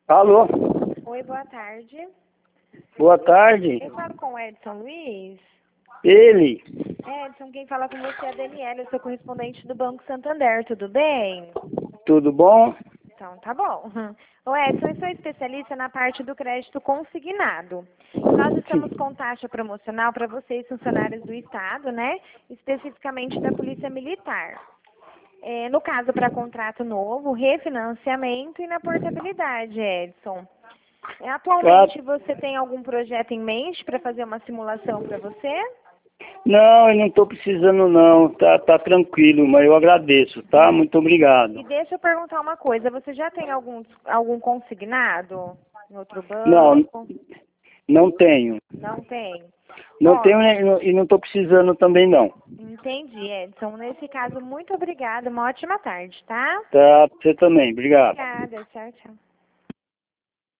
Alô? Oi, boa tarde. Boa tarde. Eu falo com o Edson Luiz. Ele? Edson, quem fala com você é a Daniela, eu sou correspondente do Banco Santander, tudo bem? Tudo bom? Então, tá bom. O Edson, eu sou especialista na parte do crédito consignado. Nós estamos com taxa promocional para vocês, funcionários do Estado, né? Especificamente da Polícia Militar. No caso, para contrato novo, refinanciamento e na portabilidade, Edson. Atualmente, você tem algum projeto em mente para fazer uma simulação para você? Não, eu não estou precisando não. Tá tranquilo, mas eu agradeço, tá? Muito obrigado. E deixa eu perguntar uma coisa, você já tem algum consignado em outro Não, banco? não tenho. Não tem? Não Ó, tenho e não estou precisando também não. entendi, Edson. Nesse caso, muito obrigada. Uma ótima tarde, tá? Tá, você também. Obrigado. Obrigada. Tchau, tchau.